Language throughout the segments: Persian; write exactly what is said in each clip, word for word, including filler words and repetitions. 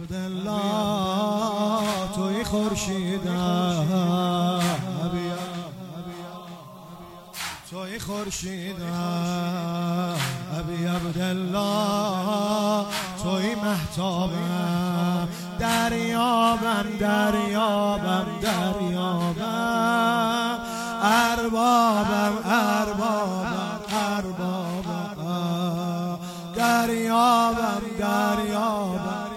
عبدالله توی خورشیدم، توی خورشیدم، ابی عبدالله توی مهتابم، دریابم دریابم دریابم، اربابم اربابم اربابم، دریابم دریابم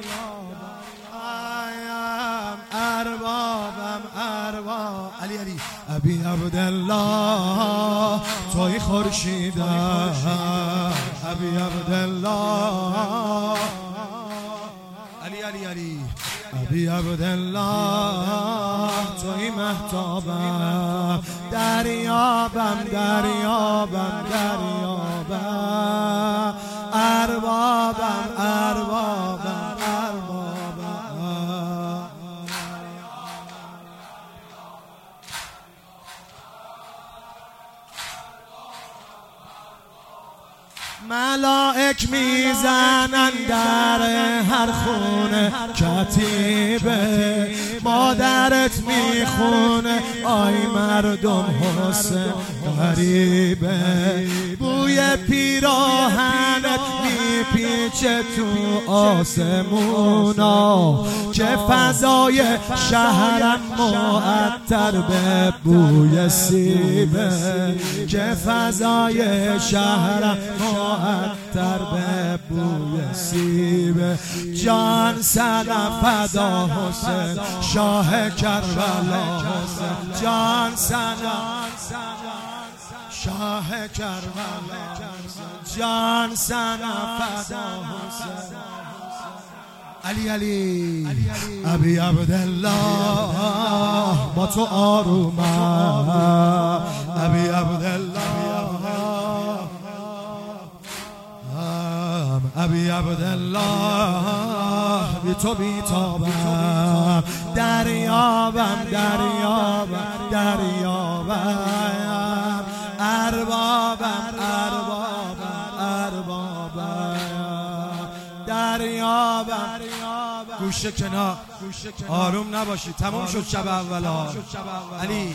اربابم ارباب. علی علی ابی عبدالله توی خورشیدم، ابی عبدالله، علی علی علی ابی عبدالله توی مهتابم، دریابم دریابم دریابم، اربابم اربابم اربابم. ملائک میزنن در هر خونه کتیبه، مادرت میخونه آی مردم حسین غریبه، بوی پیراهنت میپیچه تو آسمونا، که فضای شهرم معطر به بوی سیبه، که فضای شهرم معطر به بوی سیبه. جان سلام فدا حسین شاه کربلا حسین، جان سلام شاه کربلا، جان سلام فدا حسین. علی علی ابی عبدالله با تو آرومم، ابی عبدالله ابی عبدالله بی تو بیتابم، دریابم دریابم دریابم، اربابم اربابم اربابم، دریابم. گوشه کنار آروم نباشید، تموم شد شب اولا. علی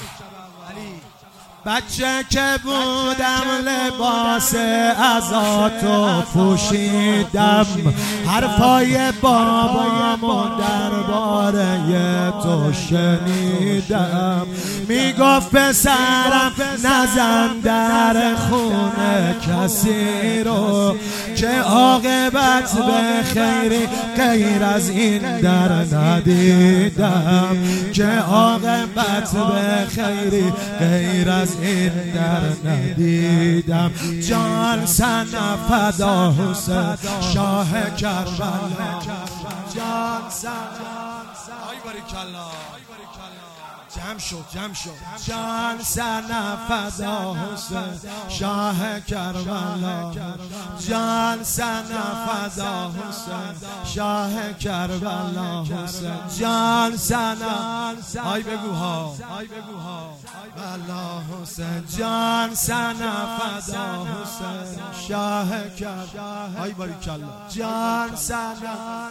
بچه که بودم لباس عزاتو پوشیدم، حرفای بابامو درباره تو شنیدم، میگفت پسرم نزن در خونه کسی رو، که عاقبت به خیری غیر از این در ندیدم، که عاقبت به خیری غیر از این در ندیدم. جان سنا فدا حسین شاه کربلا، جان سنا آی باریکالله جمع شد جمع شد، جان سنا فدا حسین شاه کربلا، جان سنا فدا حسین شاه کربلا حسین، جان سنا آی بگو ها آی بگو ها الله حسین، جان سنا فدا حسین شاه کربلا، آی باریکالله جان سنا.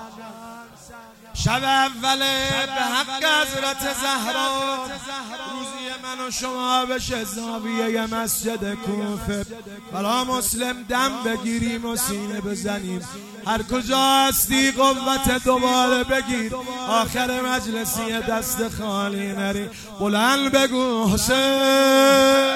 شب اوله به حق حضرت زهرا، روزی من و شما بشه زاویه مسجد کوفه، بلا مسلم دم بگیریم و سینه بزنیم، هر کجا هستی قوت دوباره بگیر، آخر مجلسی دست خالی نری، بلند بگو حسین.